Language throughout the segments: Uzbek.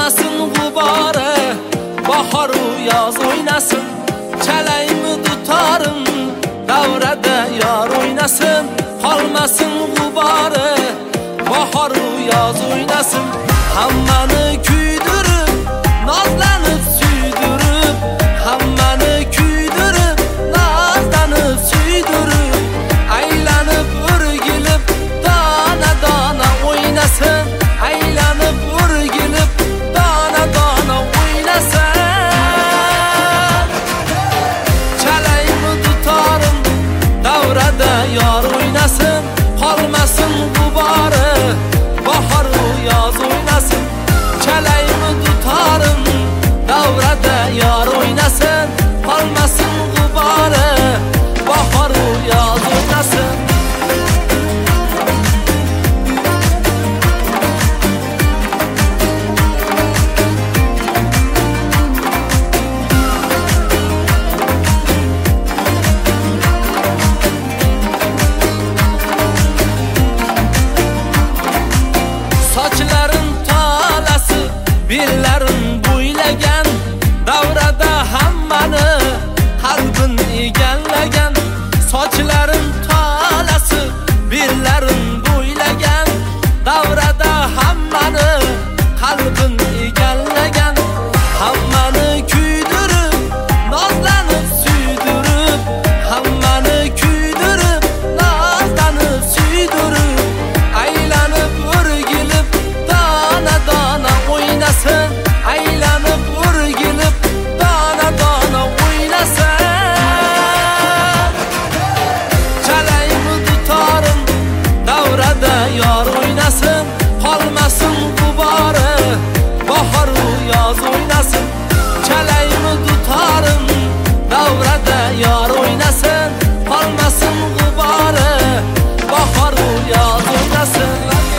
qolmasin g'ubori, bahoru yoz o'ynasin, chalaymi dutorim, davrada yor o'ynasin, qolmasin g'ubori, bahoru yoz o'ynasin, hammani kuydirib, nozlanib suydirib, hammani kuydirib, nozlanib suydirib, aylanib o'rgilib, dona-dona o'ynasin, aylanib o'rgilib, dona-dona o'ynasin. Chalaymi dutorim, davrada yor o'ynasin, qolmasin g'ubori, bahoru yoz o'ynasin, chalaymi dutorim, davrada yor o'ynasin, qolmasin g'ubori, bahoru yoz o'ynasin. Sochlarim tolasi, bellarim bo'ylagan, davrada hammani qalbin egallagan. Sochlarim tolasi, bellarim bo'ylagan, davrada hammani qalbin egallagan. Hammani kuydirib, nozlanib suydirib, hammani kuydirib, nozlanib suydirib, aylanib o'rgilib, dona-dona o'ynasin, aylanib o'rgilib, dona-dona o'ynasin. Chalaymi dutorim, davrada yor o'ynasin, qolmasin g'ubori, bahoru yoz o'ynasin, chalaymi dutorim, davrada yor o'ynasin, qolmasin g'ubori, bahoru yoz o'ynasin.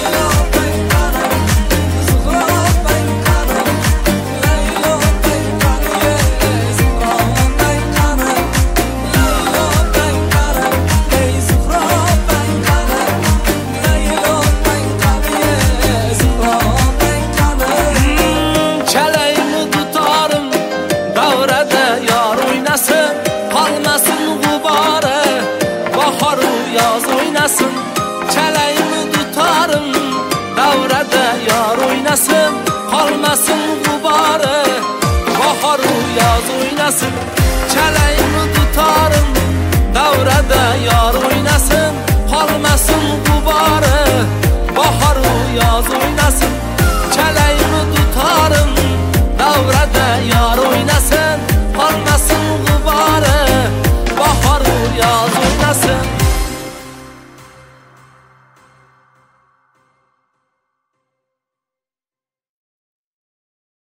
Chalaymi dutorim, davrada yor o'ynasin, qolmasin g'ubori, bahoru yoz o'ynasin, chalaymi dutorim, davrada yor o'ynasin, qolmasin g'ubori, bahoru yoz o'ynasin, chalaymi dutorim, davrada yor